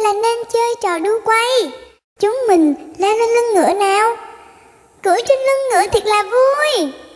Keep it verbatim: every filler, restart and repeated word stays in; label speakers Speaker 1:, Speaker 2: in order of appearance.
Speaker 1: là nên chơi trò đu quay. Chúng mình leo lên lưng ngựa nào. Cưỡi trên lưng ngựa thiệt là vui.